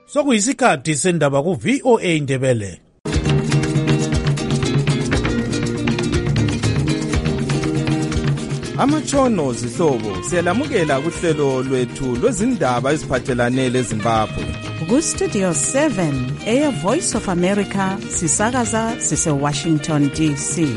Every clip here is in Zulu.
Sokuyisikhathi sendaba ku VOA Indebele. Amatshono zihlobo siyalamukela kuhlelo lwethu lwezindaba eziphathelane leZimbabwe. Ku Studio 7 Air Voice of America sisakaza sise Washington DC.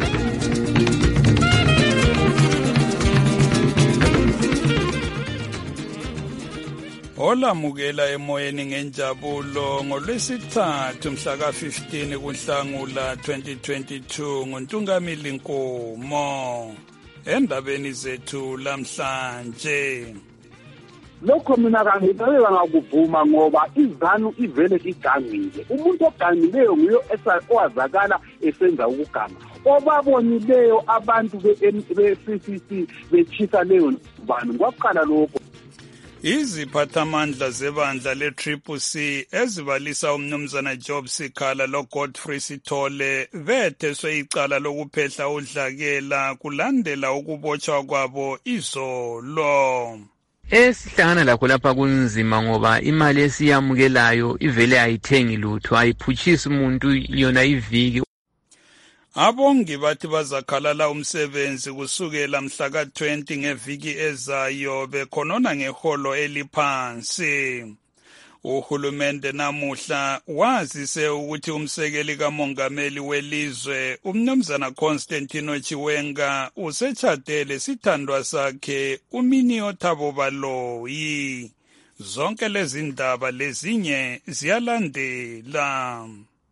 Olamukela emoyeni ngenjabulo ngolwesithathu mhla ka-15 kuNhlangula 2022 nguNtungamili Nkomo. Endabeni zethu lamhlanje lokho mina kangibeka ngakuvuma ngoba izanu ivele igangile. Umuntu ogangileyo nguyo owazakala esenza ukuganga. Obabonileyo abantu be-CCC bechisa leyo bantu kwaqala lokho. Iziphathamandla zebandla le-CCC ezibalisa umnumzana Job Sikhala lo-Godfrey Sithole vetheswe icala lokuphehla udlakela kulandela ukubotshwa kwabo izolo. Esihlangana lakho lapha kunzima ngoba imali esiyamukelayo ivele ayithengi lutho, ayiphutshisi umuntu yona iviki. Abongi bathi bazakhalala umsebenzi kusukela mhla ka-20 ngeviki ezayo bekhonona ngeholo eliphansi. Uhulumende namuhla wazise ukuthi umsekeli kamongameli welizwe umnumzana Constantino Chiwenga usetshadele sithandwa sakhe uMinnie Thabo Baloyi. Zonke lezi ndaba lezinye ziyalandela.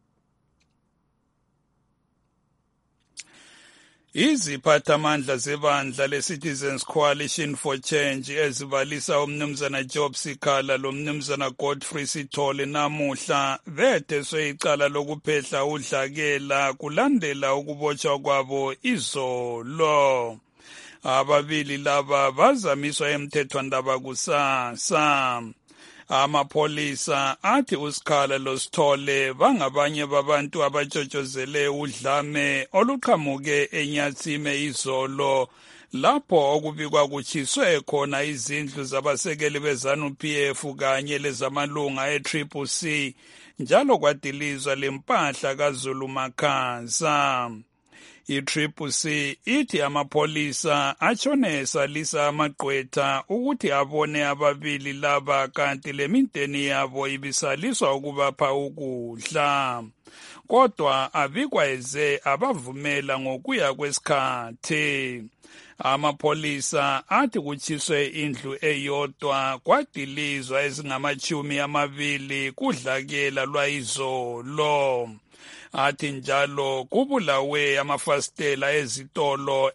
Iziphathamandla zebandla le-Citizens Coalition for Change ezibalisa umnumzana Job Sikhala lomnumzana Godfrey Sithole namuhla vetheswe icala lokuphehla udlakela kulandela ukubotshwa kwabo izolo. Ababili laba bazamiswa emthethwandaba kusasa. Amapholisa athi uSikhala loSithole bangabanye babantu abatshotshozele udlame oluqhamuke eNyatsime izolo lapho okubikwa kutshiswe khona izindlu zabasekeli beZANU-PF kanye lezamalunga e-CCC njalo kwadilizwa lempahla kaZulu Makhaza. I-CCC ithi amapholisa atshone esalisa amagqwetha ukuthi abone ababili laba kanti lemindeni yabo ibisaliswa ukubapha ukudla. Kodwa abikwa eze abavumela ngokuya kwesikhathi. Amapholisa athi kutshiswe indlu eyodwa kwadilizwa ezingama-20 kudlakela lwayizolo. Athi njalo kubulawe amafasitela ezitolo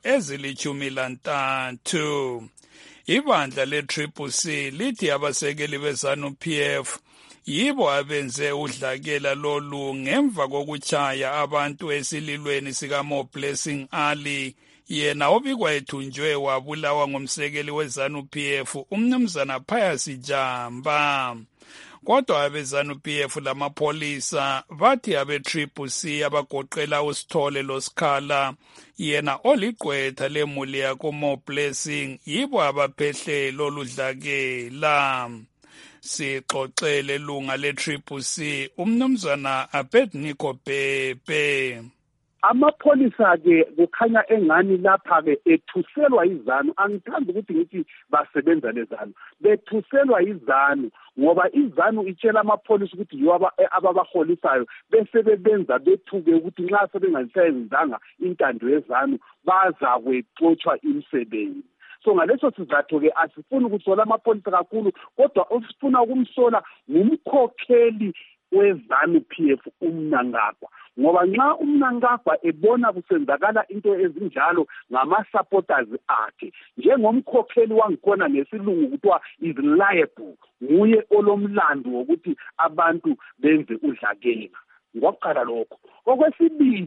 ezili-13. Ibandla le-CCC lithi abasekeli beZANU-PF yibo abenze udlakela lolu ngemva kokutshaya abantu esililweni sikaMo Blessing Ali, yena obikwa ethunjwe wabulawa ngumsekeli weZANU-PF umnumzana Pius Jamba. Kodwa abeZANU-PF lamapholisa bathi abe-CCC abagoqela uSithole loSikhala yena oligqwetha lemuli yakuMo Blessing yibo abaphehle lolu dlakela. Sixoxele ilunga le-CCC umnumzana Abednego Bhebhe. Amapholisa-ke kukhanya engani lapha-ke ethuselwa izanu. Angithandi ukuthi ngithi basebenza lezanu, bethuselwa izanu ngoba izanu itshela amapholisa ukuthi yiwo ababaholisayo bese bebenza bethuke ukuthi nxa sebengayisayenzanga intando yezanu bazakwexotshwa imisebenzi. So ngaleso sizathu-ke asifuni ukusola amapholisa kakhulu, kodwa osifuna ukumsola ngumkhokheli weZANU-PF uMnangagwa, ngoba nxa uMnangagwa ebona kusenzakala into ezinjalo ngama-supporters akhe njengomkhokheli wangikhona ngesilungu kuthiwa is liable, nguye olomlando wokuthi abantu benze udlakela. Ngokuqala lokho. Okwesibili,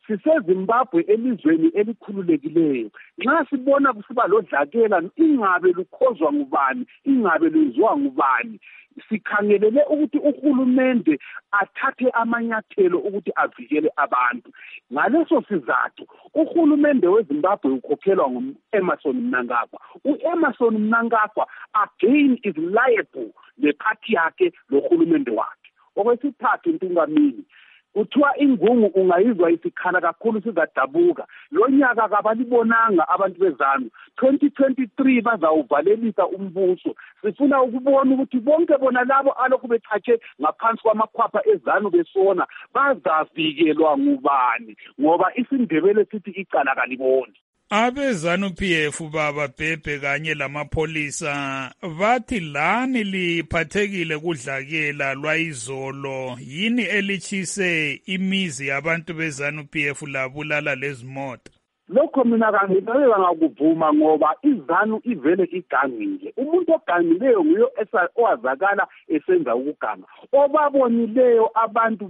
siseZimbabwe elizweni elikhululekileyo. Nxa sibona kusiba lodlakela ingabe lukhozwa ngubani, ingabe lenziwa ngubani, sikhangelele ukuthi uhulumende athathe amanyathelo ukuthi avikele abantu. Ngaleso sizathu uhulumende weZimbabwe ukhokhelwa ngu-Emmerson Mnangagwa. U-Emmerson Mnangagwa again is liable lephathi yakhe lohulumende wakhe. Okwesithathu Ntungamini, kuthiwa ingungu ungayizwa isikhala kakhulu sizadabuka. Lo nyaka kabalibonanga abantu beZanu. 2023 bazawuvalelisa umbuso. Sifuna ukubona ukuthi bonke bona labo alokhu bethathe ngaphansi kwamakhwapha eZanu besona bazavikelwa ngubani, ngoba isiNdebele sithi icala kaliboni. Abe-ZANU PF baba Bhebhe kanye lamapholisa bathi lani liphathekile kudlakela lwayizolo, yini elitshise imizi yabantu be-ZANU PF labulala lezimota? Lokho mina kangibeka ngakuvuma ngoba iZanu ivele igangile. Umuntu ogangileyo nguyo owazakala esenza ukuganga. Obabonileyo abantu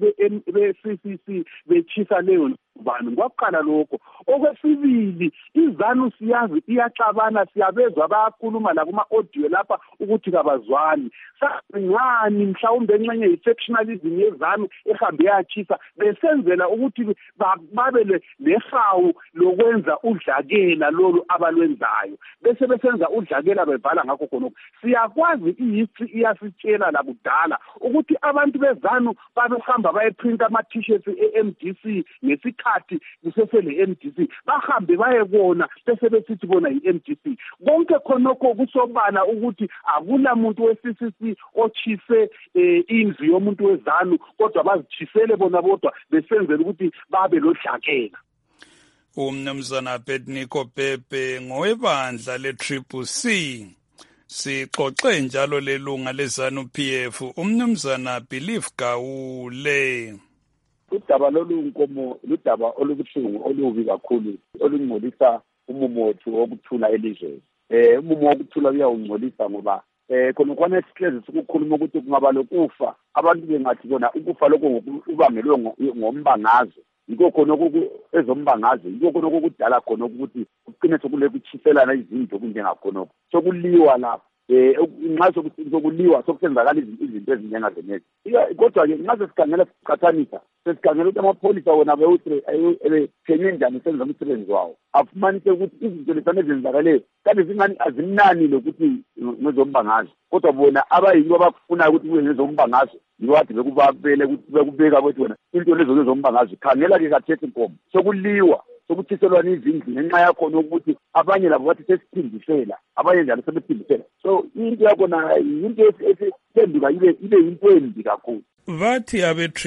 be-CCC betshisa leyo bani kwaqala lokho. Okwesibili iZanu siyazi iyaxabana, siyabezwa bayakhuluma la kuma audio lapha ukuthi kabazwani. Sangani mhlawumbe enxenye yi-sectionalism yeZanu ehambe yatshisa besenzela ukuthi babe lehawu lokwenza udlakela lolu abalwenzayo, bese besenza udlakela bevala ngakho khonokho. Siyakwazi i-history iyasitshela la kudala ukuthi abantu beZanu babehamba bayeprinta ama-t-shirts e-MDC ngesikhathi kusesele MDC, bahambe bayebona bese besithi bona yi-MDC. Konke khonokho kusobala ukuthi akula muntu we-CCC otshise indlu yomuntu weZanu, kodwa bazitshisele bona bodwa besenzela ukuthi babe lodlakela. Umnumzana Abednego Bhebhe ngowebandla le-CCC. Sixoxe njalo lelunga leZANU PF umnumzana Believe Gawule. Udaba lolunkomo ludaba olubuhlungu olubi kakhulu olungcolisa umumo wethu wokuthula elizweni. Umumo wokuthula uyawungcolisa ngoba khona sihlezi sikukhuluma ukuthi kungaba lokufa abantu bengathi bona ukufa lokho ubangelwe ngombangazo. Yiko khona ezombangazo, yiko khona okudala khona ukuthi kuqine sokule kutshiselana izinto kunjengakhona sokuliwa lapha. Nxa sokuliwa sokusenzakala izinto ezinjengazenezi. Kodwa ke nxa sesikhangela sicathanisa, sesikhangela ukuthi amapholisa wona ebephenye njani senza umsebenzi wawo, afumanise ukuthi izinto lesana ezenzakaleyo kanti zingani azimnani lokuthi ngezombangazo, kodwa bona abayibo abafunayo ukuthi kube ngezombangazo yiwathi bekubeka kwethu wena into lezo ngezombangazo. Khangela ke kathethe inkomo sokuliwa sokuthiselwana izindlu ngenxa yakhona ukuthi abanye labo bathi sesiphindisela, abanye njalo sebephindisela. So into yakhona into esiphenduka ibe yinto embi kakhulu. Bathi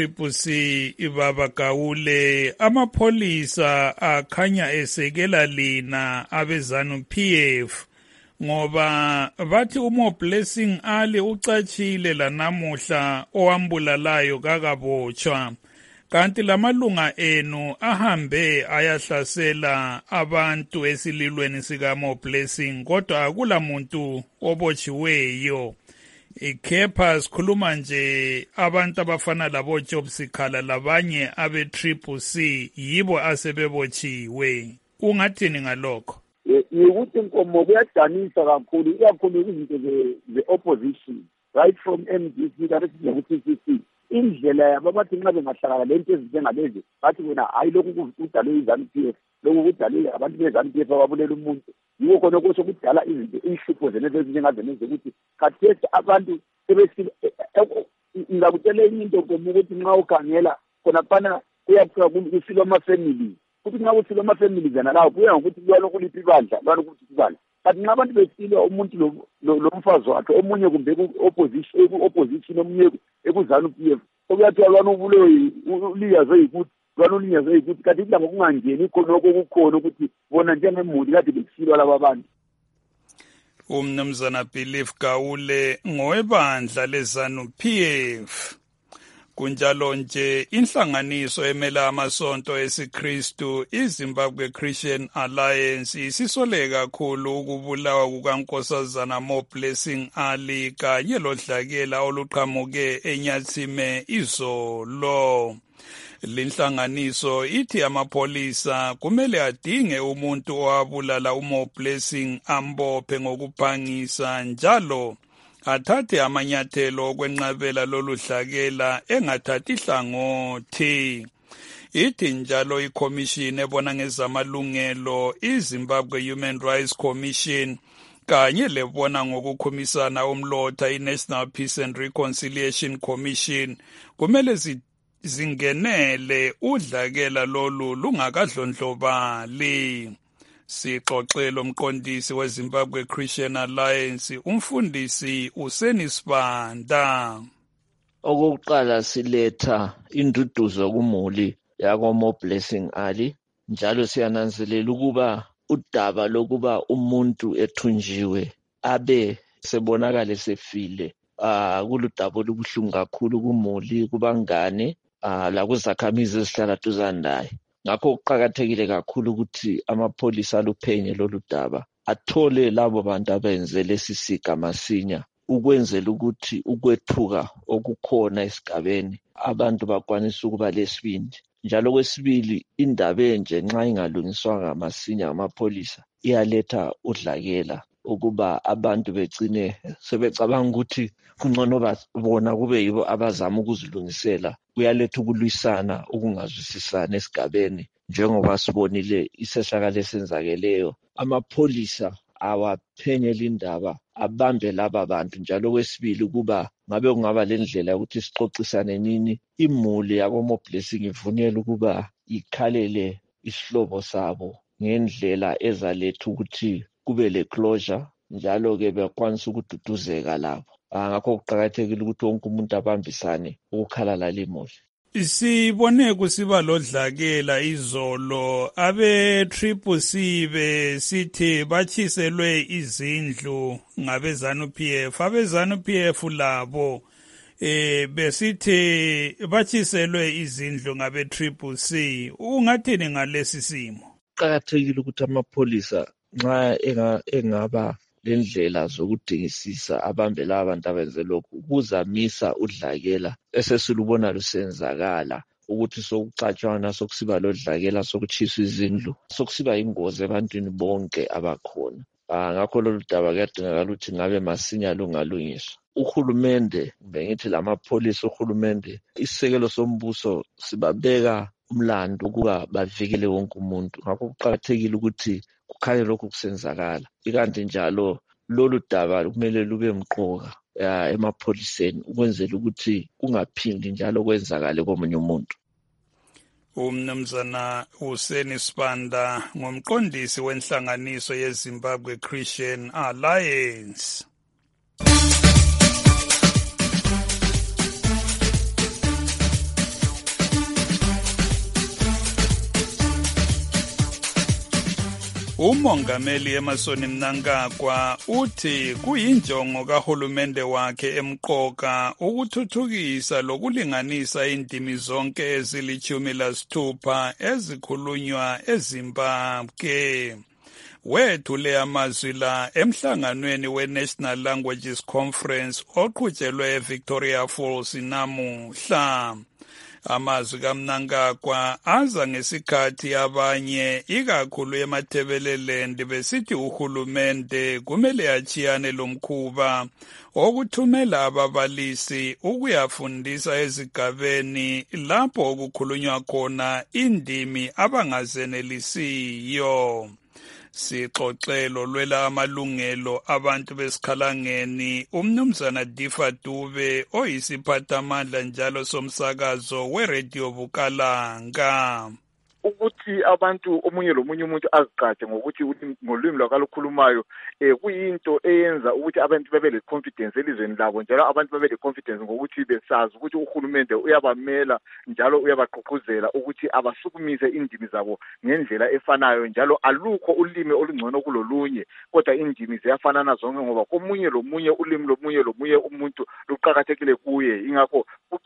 abe-CCC baba Gawule amapholisa akhanya esekela lina abe-ZANU PF ngoba bathi uMoblessing Ali ucatshile lanamuhla owambulalayo kakabotshwa, kanti lamalunga enu ahambe ayahlasela abantu esililweni sikaMoblessing kodwa akula muntu obotshiweyo. Ikhepha sikhuluma nje abantu abafana labo Job Sikhala labanye abe-CCC yibo asebebotshiwe. Ungathini ngalokho? Yikuthi inkomo kuyadanisa kakhulu, ikakhulu izinto ze-opposition right from MDC kanti size-CCC. Indlela yabo bathi nxa bengahlangana lento ezinjengalezi bathi bona hayi lokhu kudalwe iZANU PF, lokhu kudalwe abantu beZANU PF ababulela umuntu. Yiko khona kusho kudala izinto inhlupho zenezi ezinjengazenezi ukuthi khathesi abantu sebesile. Ngakutshela enye into nkomo ukuthi nxa ukhangela khona phana kuyathiwa kusilwa ama-family, ukuthi nxa kusilwa ama-family zana lawo kuya ngokuthi lwana kuliphi ibandla, lwana kuliphi ibandla. Kanti nxa abantu besilwa umuntu lomfazi wakhe omunye kumbe ku-opposition omunye ekuZANU PF okuyathiwa lwana uliyazwe yikuthi lwana ulinyazwe yikuthi, kanti ilanga kungangeni khonokho kukhona ukuthi bona njengemuli kade besilwa laba abantu. Umnumzana Believe Gawule ngowebandla leZANU PF. Kunjalo nje inhlanganiso emela amasonto esiKristu iZimbabwe Christian Alliance isisoleka kakhulu ukubulawa kukaNkosazana Moblessing Ali kanye lodlakela oluqhamuke eNyatsime izolo. Linhlanganiso ithi amapholisa kumele adinge umuntu owabulala uMoblessing ambophe ngokuphangisa njalo athathe amanyathelo okwenqabela lolu dlakela engathathi hlangothi. Ithi njalo iCommission ebona ngezamalungelo iZimbabwe Human Rights Commission kanye lebona ngokukhumisana umlotha iNational Peace and Reconciliation Commission kumele zingenele udlakela lolu lungakadlondlobali. Sixoxela umqondisi weZimbabwe Christian Alliance umfundisi uSenisibanda. Okokuqala siletha induduzo kumuli yakoMoblessing Ali njalo siyananzelela ukuba udaba lokuba umuntu ethunjiwe abe sebonakala sefile kuludaba olubuhlungu kakhulu kumuli kubangane lakuzakhamizi ezihlala duzane naye. Ngakho kuqakathekile kakhulu ukuthi amapholisa aluphenye lolu daba athole labo bantu abenze lesi siga masinya ukwenzela ukuthi ukwethuka okukhona esigabeni abantu bakwanisa ukuba lesibindi. Njalo kwesibili indaba enje nxa ingalungiswanga masinya amapholisa iyaletha udlakela ukuba abantu begcine sebecabanga ukuthi kungcono bona kube yibo abazama ukuzilungisela. Kuyaletha ukulwisana ukungazwisisana esigabeni njengoba sibonile isehlakalo esenzakeleyo. Amapholisa awaphenye lindaba abambe laba bantu njalo kwesibili ukuba ngabe kungaba lendlela ukuthi sixoxisane nini imuli yakoMoblessing ivunyelwe ukuba ikhalele isihlobo sabo ngendlela ezaletha ukuthi kube le closure njalo ke bekwanisa ukududuzeka labo. Ngakho kuqakathekile ukuthi wonke umuntu abambisane ukukhalala limuli. Sibone kusiba lodlakela izolo abe-CCC besithi batshiselwe izindlu ngabe-ZANU-PF. Abe-ZANU-PF labo besithi batshiselwe izindlu ngabe-CCC. Ungathini ngalesi simo? Kuqakathekile ukuthi amapholisa nxa engaba lendlela zokudingisisa abambe laba bantu abenze lokhu kuzamisa udlakela esesilubona lusenzakala ukuthi sokucatshwana sokusiba lodlakela sokutshiswa izindlu sokusiba ingozi ebantwini bonke abakhona. Ngakho lolu daba kuyadingakala ukuthi ngabe masinya lungalungiswa. Uhulumende bengithi lamapholisa uhulumende isisekelo sombuso sibabeka umlando ukuba bavikele wonke umuntu. Ngakho kuqakathekile ukuthi kukhanye lokhu kusenzakala. Ikanti njalo lolu daba kumele lube mqoka emapholiseni ukwenzela ukuthi kungaphindi njalo kwenzakale komunye umuntu. Umnumzana uSenisibanda ngumqondisi wenhlanganiso yeZimbabwe Christian Alliance. Umongameli Emmerson Mnangagwa uthi kuyinjongo kahulumende wakhe emqoka ukuthuthukisa lokulinganisa indimi zonke ezili-16 ezikhulunywa eZimbabwe. Wethule amazwi la emhlanganweni we-National Languages Conference oqhutshelwe eVictoria Falls namuhla. Amazwi kaMnangagwa aza ngesikhathi abanye ikakhulu eMathebeleland besithi uhulumende kumele achiyane lomkhuba okuthumela ababalisi ukuyafundisa ezigabeni lapho okukhulunywa khona indimi abangazenelisiyo. Sixoxelo lwela amalungelo abantu besikhalangeni umnumzana Difa Dube oyisiphathamandla njalo somsakazo weRadio Bukalanga. Ukuthi abantu omunye lomunye umuntu azigade ngokuthi ngolimi lwakalukhulumayo kuyinto eyenza ukuthi abantu babe le confidence elizweni labo njalo abantu babe le confidence ngokuthi besazi ukuthi uhulumende uyabamela njalo uyabaqhuquzela ukuthi abasukumise indimi zabo ngendlela efanayo njalo alukho ulimi olungcono kulolunye kodwa indimi ziyafanana zonke ngoba komunye lomunye ulimi lomunye umuntu luqhakathekile kuye ingakho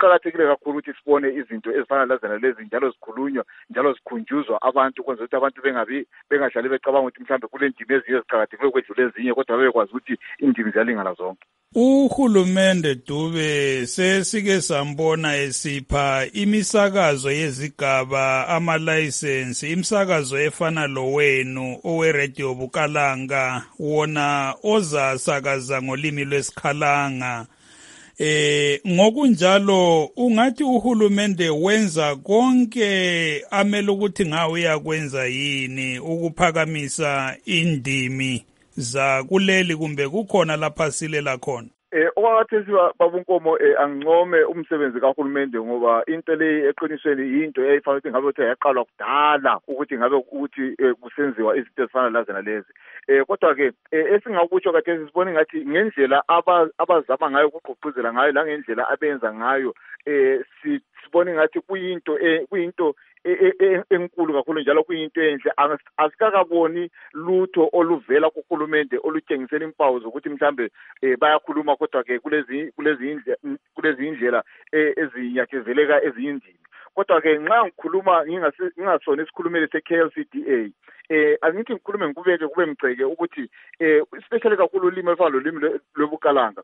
kuqakathekile kakhulu ukuthi sibone izinto ezifana lazana lezi njalo zikhulunywa njalo zikhunjuzwa abantu kwenza ukuthi abantu bengahlali becabanga ukuthi mhlambe kule ndimi ezinye eziqakathekile ukwedlula ezinye kodwa bebekwazi ukuthi indimi ziyalingana zonke. Uhulumende Dube sesike sambona esipha imisakazo yezigaba amalayisensi imsakazo efana lo wenu oweRadio Bukalanga wona ozasakaza ngolimi lwesikhalanga. Ngokunjalo ungathi uhulumende wenza konke amele ukuthi ngawe uyakwenza yini ukuphakamisa indimi za kuleli kumbe kukhona lapha silela khona? Okwakhathesi babunkomo angincome umsebenzi kahulumende ngoba into le eqinisweni into eyayifanele ukuthi ngabe uthe yaqalwa kudala ukuthi ngabe ukuthi kusenziwa izinto ezifana lazana lezi. Kodwa ke esingakutsho khathesi sibona ngathi ngendlela abazama ngayo ukugqugquzela ngayo la ngendlela abenza ngayo sibona ngathi kuyinto enkulu kakhulu njalo kuyinto enhle. Asikakaboni lutho oluvela kuhulumende olutshengisela impawu zokuthi mhlambe bayakhuluma kodwa ke kulezi indlela ezinyathezeleka ezindimi. Kodwa ke nxa ngikhuluma ngingasona isikhulumeli se-KLCDA angithi ngikhulume ngikubeke kube mgceke ukuthi especially kakhulu ulimi olufana nolimi lwebukalanga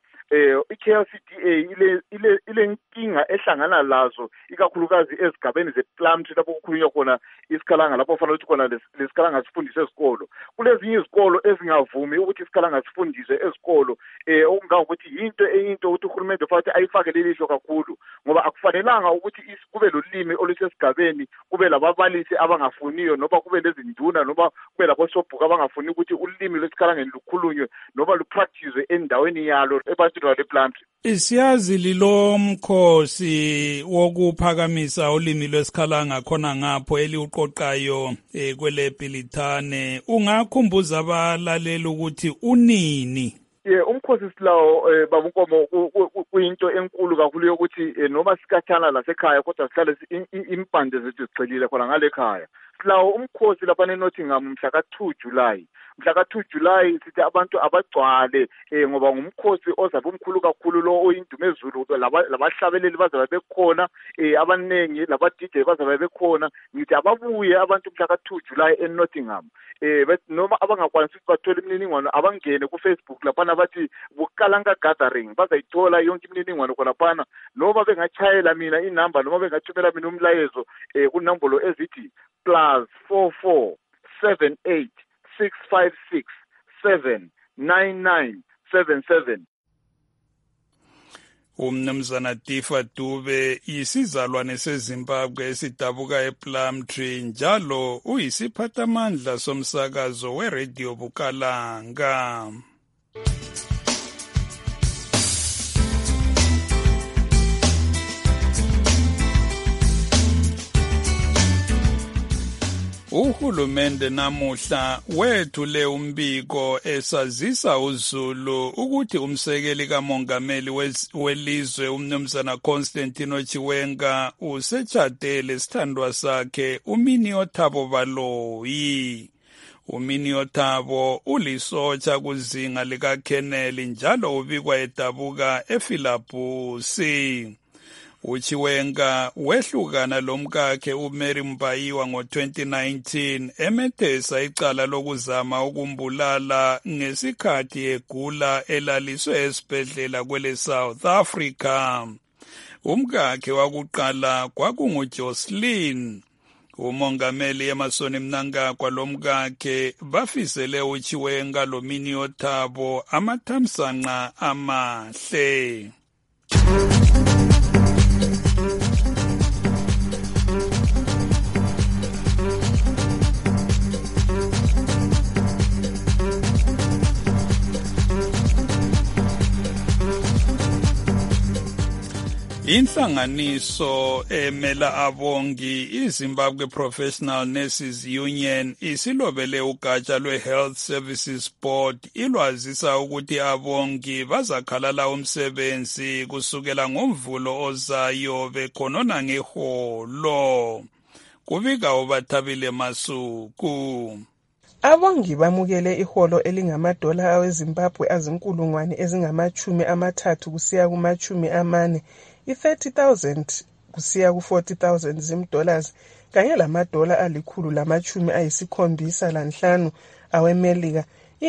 i-KLCDA ile nkinga ehlangana lazo ikakhulukazi ezigabeni ze-Plumtree lapho kukhulunywa khona isikhalanga lapho kufanele ukuthi khona lesikhalanga sifundiswe esikolo. Kulezinye izikolo ezingavumi ukuthi isikhalanga sifundiswe esikolo okungangokuthi yinto ukuthi uhulumende futhi ayifake lelihlo kakhulu ngoba akufanelanga ukuthi kube lolimi olusesigabeni kube lababalisi abangafuniyo noma kube lezinduna noma kube labosobhuku abangafuni ukuthi ulimi lwesikhalangeni lukhulunywe noma lupractice endaweni yalo ebantwini bale-Plumtree. Siyazi lilo mkhosi wokuphakamisa ulimi lwesikhalanga khona ngapho eliuqoqayo kwele Bhilithane. Ungakhumbuza abalaleli ukuthi unini? Umkhosi silawo babunkomo kuyinto enkulu kakhulu yokuthi noma sikhathana lasekhaya kodwa sihlale impande zethu zigxilile khona ngale khaya. Silawo umkhosi lapha eNottingham mhla ka-2 July. Mhla ka-2 July sithi abantu abagcwale ngoba ngumkhosi ozabe umkhulu kakhulu lo oyindumezulu labahlabeleli bazabe bekhona abanengi laba-DJ bazabe bekhona. Ngithi ababuye abantu mhla ka-2 July eNottingham. Noma abangakwanisi ukuthi bathole imininingwane abangene ku-Facebook laphana bathi Bukalanga Gathering bazayithola yonke imininingwane khonaphana noma bengachayela mina inamba noma bengathumela mina umlayezo kunambolo ezithi +44 78 656 79977. Umnumzana Difa Dube isizalwane seZimbabwe esidabuka ePlumtree njalo uyisiphathamandla somsakazo weRadio Bukalanga. Uhulumende namuhla wethule umbiko esazisa uZulu ukuthi umsekeli kamongameli welizwe umnumzana Constantino Chiwenga usetshadele sithandwa sakhe uMinnie Thabo Baloyi. uMinnie Thabo ulisotsha kuzinga likaKheneli njalo ubikwa edabuka ePhilabhusi. uChiwenga wehlukana lomkakhe uMary Mbayiwa ngo-2019 emethesa icala lokuzama ukumbulala ngesikhathi egula elaliswe esibhedlela kwele South Africa. Umkakhe wakuqala kwakunguJocelyn. Umongameli Emmerson Mnangagwa lomkakhe bafisele uChiwenga loMinnie Thabo amathamsanqa amahle. Inhlanganiso emela abongi iZimbabwe Professional Nurses Union isilobele ugatsha lwe-Health Services Board ilwazisa ukuthi abongi bazakhalala umsebenzi kusukela ngoMvulo ozayo bekhonona ngeholo. Kubika uBathabile Masuku. Abongi bamukele iholo elingamadola aweZimbabwe azinkulungwane ezingama-30 kusiya kuma-40 i-30,000 kusiya ku-40,000 zimdollars kanye lamadola $175 awemelika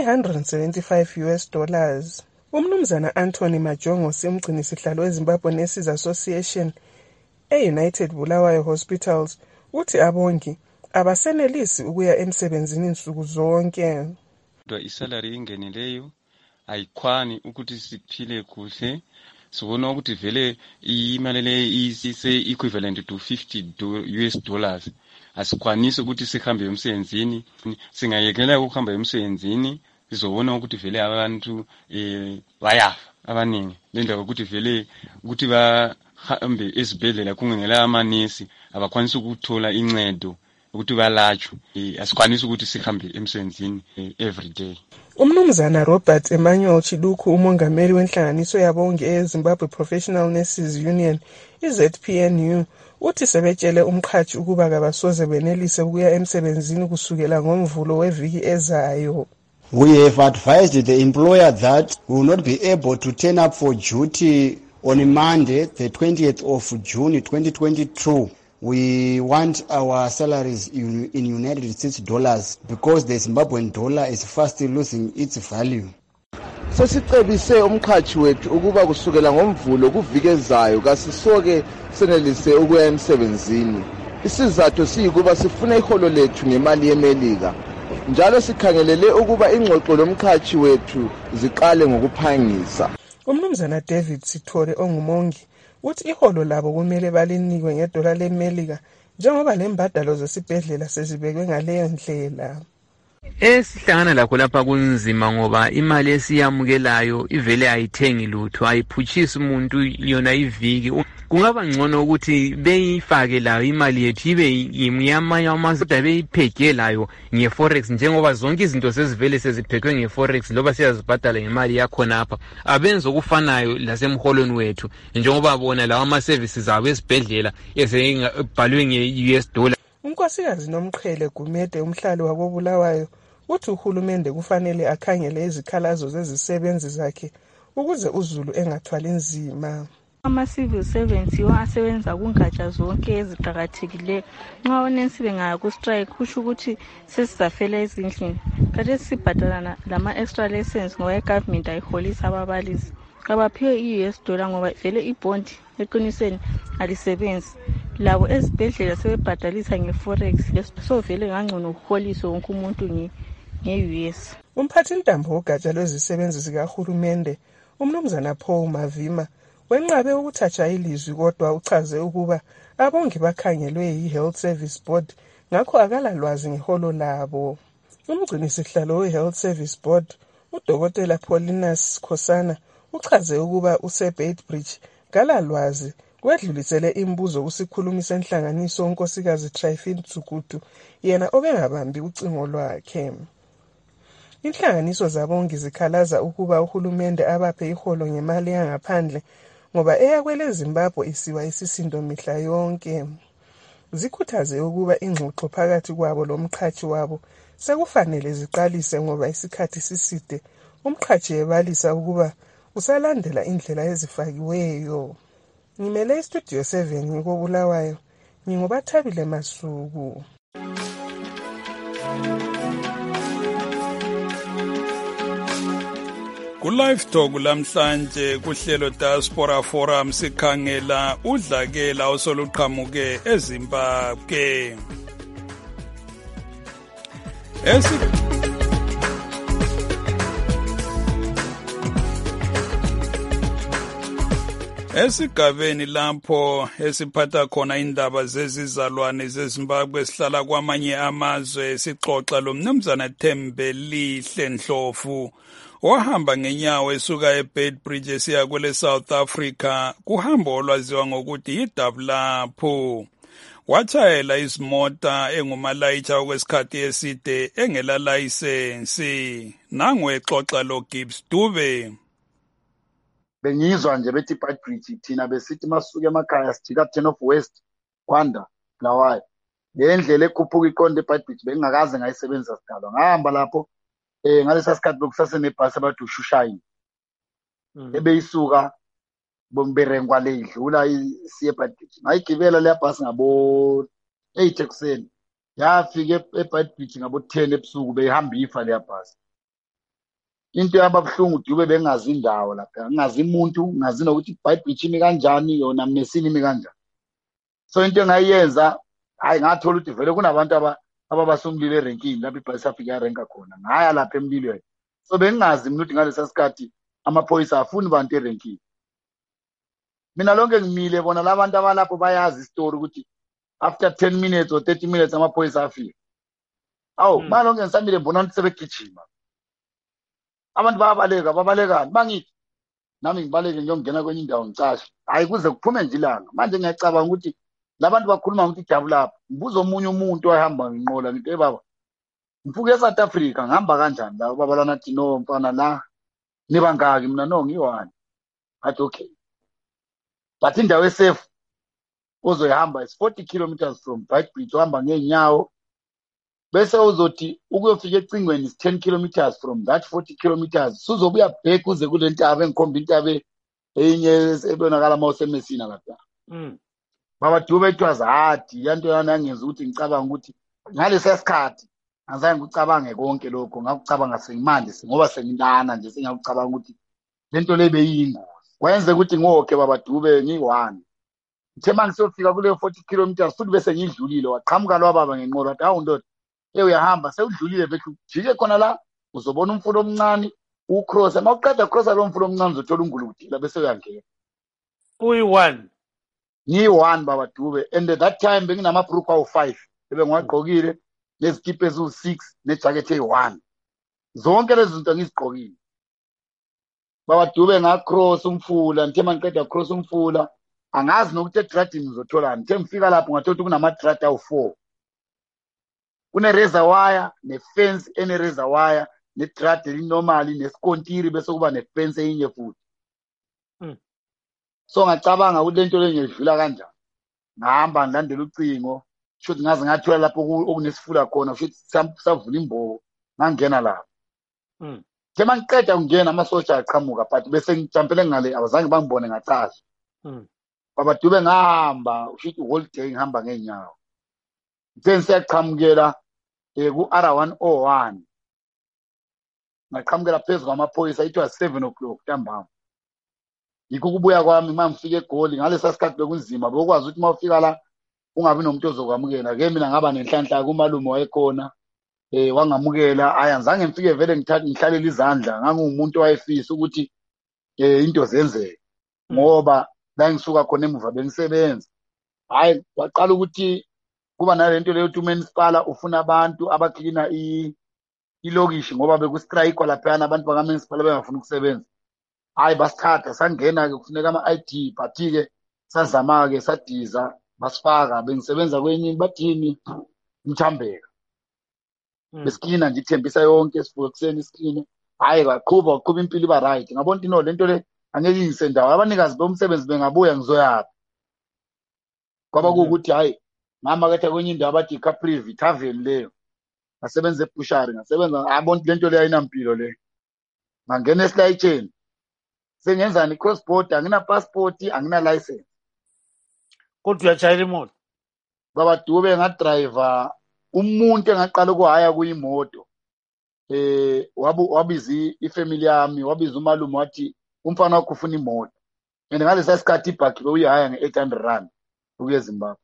i-$175. Umnumzana Anthony Majongo simgcini sihlalo weZimbabwe Nurses Association e-United Bulawayo Hospitals uthi abongi abasenelisi ukuya emsebenzini insuku zonke. Isalary ingenileyo ayikwani ukuthi siphile kuhle. Sibona ukuthi vele imali le ise equivalent to $50. Asikwanisi ukuthi sihambe emsebenzini, singayekela ukuhamba emsebenzini sizobona ukuthi vele abantu bayafa abaningi. Lendaba ukuthi vele ukuthi bahambe esibhedlela kungela amanesi abakwanisi ukuthola incedo ukuthi balatshwe. Asikwanisi ukuthi sihambe emsebenzini every day. Umnumzana Robert Emmanuel Chiduku umongameli wenhlanganiso yabongi eZimbabwe Professional Nurses Union iZPNU uthi sebetshele umqhashi ukuba kabasoze benelise ukuya emsebenzini kusukela ngoMvulo weviki ezayo. We have advised the employer that we will not be able to turn up for duty on Monday, the 20th of June 2022. We want our salaries in United States dollars because the Zimbabwean dollar is fast losing its value. Sesicebise umqhashi wethu ukuba kusukela ngoMvulo kuviki ezayo kasisoke senelise ukuya emsebenzini. Isizathu siyikuba sifuna iholo lethu ngemali yemelika. Njalo sikhangelele ukuba ingxoxo lomqhashi wethu ziqale ngokuphangisa. Umnumzana David Sithole ongumongi uthi iholo labo kumele balinikwe ngedola lemelika njengoba lembadalo zesibhedlela sezibekwe ngaleyo ndlela. Esihlangana lakho lapha kunzima ngoba imali esiyamukelayo ivele ayithengi lutho, ayiphutshisi umuntu yona iviki. Kungaba ngcono ukuthi beyifake layo imali yethu ibe yimnyamanya amazwe beyipheke layo ngeforex njengoba zonke izinto sezivele seziphekwe ngeforex loba siyazibhadala ngemali yakho napha. Abenze okufanayo lasemholweni wethu njengoba bona lawa ama services abo esibhedlela ezebhalwe nge-US dollar. Unkosikazi Nomqhele Gumede umhlali wakoBulawayo uthi uhulumende kufanele akhangele izikhalazo zezisebenzi zakhe ukuze uZulu engathwali nzima. Ama-civil servants yiwo asebenza kungatsha zonke eziqakathekileyo. Nxa onensi bengaya ku-strike kusho ukuthi sesizafela ezindlini. Kade sibhadalana lama-extra lessons ngoba i-government ayiholisa ababalisi. Abaphiwe i-US dollar ngoba vele ibhondi eqinisweni alisebenzi. Labo ezibhedlela sebebhadalisa ngeforex so vele ngangcono ukuholiswe wonke umuntu nge-US. Umphathintambo wogatsha lwezisebenzi zikahulumende umnumzana Paul Mavima wenqabe ukuthatha ilizwi kodwa uchaze ukuba abongi bakhangelwe yi-Health Service Board ngakho akalalwazi ngeholo labo. Umgcini sihlalo we-Health Service Board uDokotela Paulinus Khosana uchaze ukuba uSebeit kalalwazi kwedlulisele imbuzo kusikhulumi senhlanganiso unkosikazi Tryphon Tsukudu yena obengabambi ucingo lwakhe. Inhlanganiso zabongi zikhalaza ukuba uhulumende abaphe iholo ngemali yangaphandle ngoba eyakwele Zimbabwe isiwa isisindo mihla yonke. Zikhuthaze ukuba ingxoxo phakathi kwabo lomqhashi wabo sekufanele ziqalise ngoba isikhathi siside. Umqhashi ebalisa ukuba usalandela indlela ezifakiweyo. Ngimele iStudio 7 ngikoBulawayo, ngingoBathabile Masuku. Ku-Live Talk lamhlanje kuhlelo Diaspora Forum sikhangela udlakela osoluqhamuke eZimbabwe. Esigabeni lapho esiphatha khona indaba zezizalwane zeZimbabwe sihlala kwamanye amazwe sixoxa lomnumzana Thembelihle Ndlovu wahamba ngenyawo esuka eBeitbridge esiya kwele South Africa kuhambo olwaziwa ngokuthi yiDablapho. Watshayela izimota engumalayicha okwesikhathi eside engela license. Nangu exoxa lo Gibbs Dube. Bengizwa nje bethi Beitbridge thina besithi masuke emakhaya sijika 10 of West Kwanda Bulawayo. Le ndlela ekhuphuka iqonde eBeitbridge bengingakaze ngayisebenzisa sidalwa. Ngahamba lapho ngalesa sikhathi bekusase nebhasi abathi uShushayini. Ebeyisuka bomberengwa le idlula isiye eBeitbridge ngayigibela le bus ngabo 8 ekuseni yafika eBeitbridge ngabo 10 ebusuku behamba ifa le bus. Into yababhlungu Dube bengazi indawo lapha ngazi umuntu ngazi nokuthi iBeitbridge imi kanjani yona Mesini imi kanjani. So into engayenza hayi ngathola ukuthi vele kunabantu ababasumlilo erenkini lapha ibhasi afika yarenka khona ngaya lapha emlilweni. So bengazi mina ukuthi ngalesa sikhathi amaphoyisa afuni bantu erenkini. Mina lonke ngimile bona labantu abalapho bayazi istory ukuthi after 10 minutes or 30 minutes amaphoyisa afika. Awu malonke ngisamile mbona ukuthi sebegijima. Abantu babalekani bangithi nami ngibaleke ngiyongena kwenye indawo ngicashe hayi kuze kuphume nje ilanga. Manje ngiyacabanga ukuthi labantu bakhuluma ukuthi ijabula lapha. Ngibuza omunye umuntu wahamba nginqola ngithi baba mfuke eSouth Africa ngihamba kanjani la baba lana athi no mfana la niba ngaki mina no ngiyi-1. Athi okay but indawo esafe ozoyihamba is 40 kilometers from Beitbridge uhamba ngeenyawo bese uzothi ukuyofika ecingweni is 10 kilometers from that 40 kilometers suzobuya back uze kule ntaba engikhomba intaba enye ebonakala mawusemesina lapha. Baba Dube it was hard yanto yana ngenza ukuthi ngicabanga ukuthi ngalesa sikhathi azange ucabange konke lokho ngakucabanga sengimanje ngoba sengintana nje sengakucabanga ukuthi lento lebe yingozi kwenze ukuthi ngoke Baba Dube ngi1 ngithe mangisofika kule 40 kilometers futhi bese ngidlulile waqhamuka lo baba ngenqola wathi awu ndoda uyahamba sewudlulile bethu jike khona la uzobona umfulo omncane ucross mawuqeda cross lo mfulo omncane uzothola ungulukutila bese uyangena uyi1 ngi1 Baba Dube and at that time benginamabhrukhu awu5 ebengwagqokile nezikipa ezu6 nejacket eyi1 zonke lezi zinto ngizigqokile Baba Dube ngacross umfula ngithe mangiqeda cross umfula angazi nokuthi egradini ngizotholani ngithe ngifika lapho ngathola kunamadrata awu4 kune reservoir nefence ene reservoir nedrata elinormali nesikontiri bese kuba nefence eyinye futhi. So ngacabanga ukuthi lento lengedlula kanjani ngihamba ngilandela ucingo shothi ngaze ngathola lapho okunesifula khona shothi savula imbobo ngangena lapho. Thema ngiqeda ukungena amasosha aqhamuka but bese ngijampele ngale abazange bangibone ngacasha. Baba Dube ngahamba ushithi holiday ngihamba ngeenyawo. Then siyaqhamukela ku-R101 ngaqhamukela phezu kwamaphoyisa it was 7 o'clock ntambama. Yikho kubuya kwami mangifika eGoli ngalesa sikhathi bekunzima bokwazi ukuthi mawufika la ungabi nomuntu ozokwamukela ke mina ngaba nenhlanhla kumalume wayekhona wangamukela ayazange ngifike vele ngihlalele izandla ngangumuntu wayefisa ukuthi into zenzeke ngoba la ngisuka khona emuva bengisebenza hayi waqala ukuthi kuba nalento leyo ukuthi uMunicipal ufuna abantu abaklina ilokishi ngoba bekustrike lapha abantu bakaMunicipal bengafuna ukusebenza. Hayi basithatha sangena ke kufuneka ama-ID but-ke sazama-ke sadiza basifaka bengisebenza kwenye bathini Mthambeka besiklina nje ithembisa yonke sivuka kuseni isikline hayi baqhuba impilo iba right ngabona into lento le angeke ingisendawo abanikazi bomsebenzi bengabuya ngizoyaphi kwaba kuukuthi hayi ngamaketha kwenye indawo abathi iCaprivi Tavern leyo ngasebenza ebushari ngasebenza abona lento le ayinampilo le ngangena esilayitsheni sengenzani cross border angina passport angina license kodwa uyajayela imoto. Baba Dube ngadriver umuntu engaqala ukuhaya kuyimoto wabizi ifamily yami wabiza umalume wathi umfana wakho ufuna imoto and ngalesa sikhathi ibhaki bewuyahaya nge800 ukuya eZimbabwe.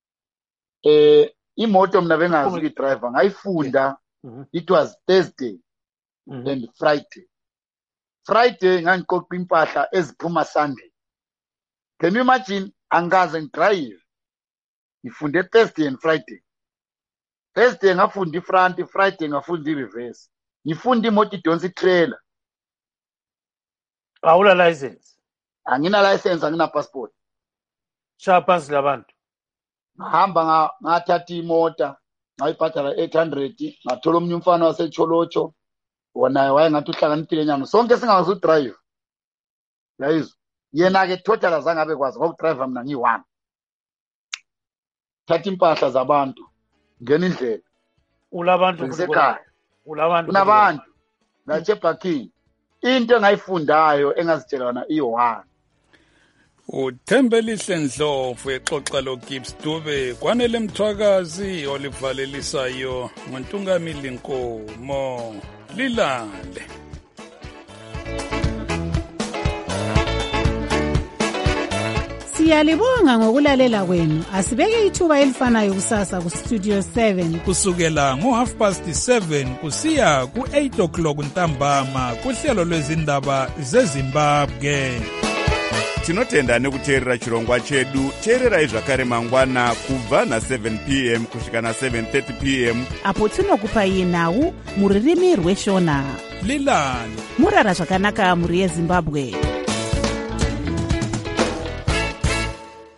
Imoto mina bengazi ukuyidriver ngayifunda it was Thursday and Friday ngangiqoqa impahla eziphuma Sunday. Can you imagine angaze ngidrive ngifunde Thursday and Friday. Thursday ngafunda ifront Friday ngafunda ireverse ngifunda imoto idonsa itrailer. Awula license? Angina license angina passport. Shaphansi labantu. Ngahamba ngathatha imota ngayibhadala 800 ngathola omunye umfana waseCholocho wona wayengathi uhlakaniphile nyana sonke singazi udrive. Yayizwa yena ke total azange abe kwazi ngokudrive mina ngi1. Thatha impahla zabantu ngena indlela. Ulabantu kusekhaya. Kunabantu ngathi ebhakini into engayifundayo engazitshelana i1. uThembelihle Ndlovu exoxa loGibbs Dube kwanele Mthwakazi olivalelisayo ngoNtungamili Nkomo lilale. Siyalibonga ngokulalela kwenu. Asibeke ithuba elifanayo kusasa ku Studio 7 kusukela ngo7:30 kusiya ku8:00 ntambama kuhlelo lwezindaba zeZimbabwe. Tinotenda nekuteerera chirongwa chedu. Teererai zvakare mangwana kubva na7 p.m. kusvika na7:30 p.m. apo tinokupai nhau muririmi rweshona. Lilani murara zvakanaka muri yeZimbabwe.